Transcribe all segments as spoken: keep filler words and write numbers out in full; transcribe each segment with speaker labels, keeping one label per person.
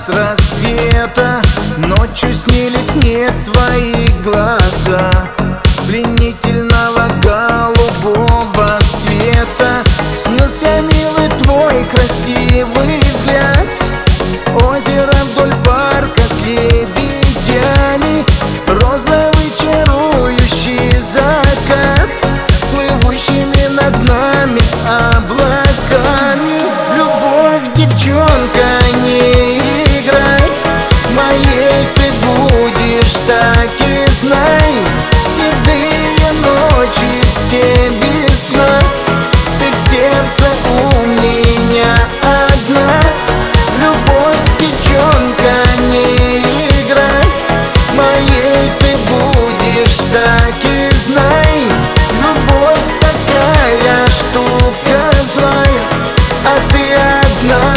Speaker 1: с рассвета. Ночью снились мне твои глаза пленительного голубого цвета. Снился милый твой красивый взгляд. Озеро вдоль парка с лебедями, розовый чарующий закат с плывущими над нами облаками. Любовь, девчонка, не играй, моей ты будешь, так и знай. Седые ночи все без сна, ты в сердце у меня одна. Любовь, девчонка, не играй, моей ты будешь, так и знай. Любовь такая штука злая, а ты одна,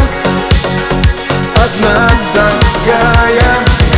Speaker 1: одна такая.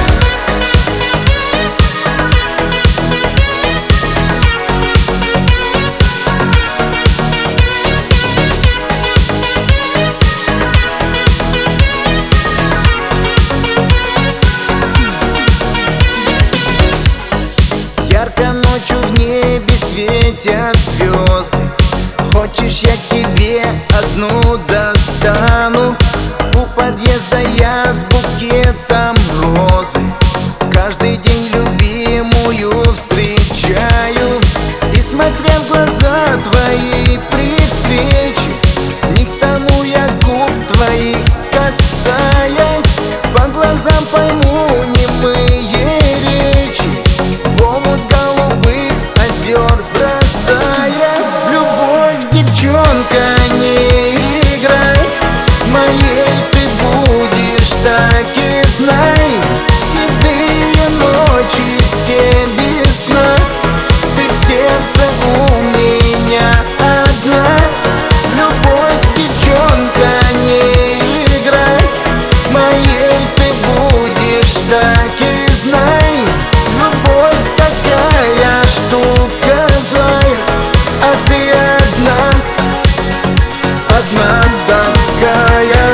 Speaker 1: Ярко ночью в небе светят звезды. Хочешь, я тебе одну достану? У подъезда я с букетом розы каждый день любимую встречаю. И смотря в глаза твои при встрече, не к тому я губ твоих касаясь, по глазам пойму немые речи, в омут голубых озер бросаясь. Любовь, девчонка, не играй, моей ты будешь, так и знай. Седые ночи все без сна, ты в сердце у меня одна. Любовь, девчонка, не играй, моей ты будешь, так и знай. Любовь такая штука злая, а ты одна, одна такая.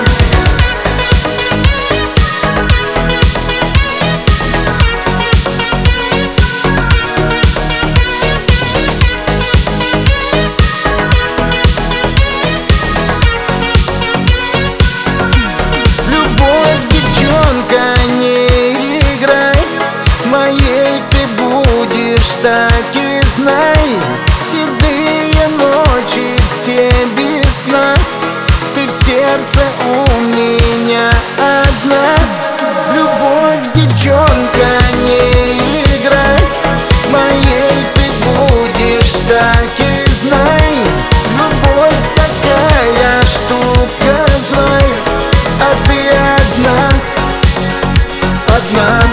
Speaker 1: Любовь, девчонка, не играй, моей ты будешь, так и знай. Седые ночи все без сна, ты в сердце у меня одна. Любовь, девчонка, не играй, моей ты будешь, так и знай. Любовь такая штука злая, а ты одна, одна.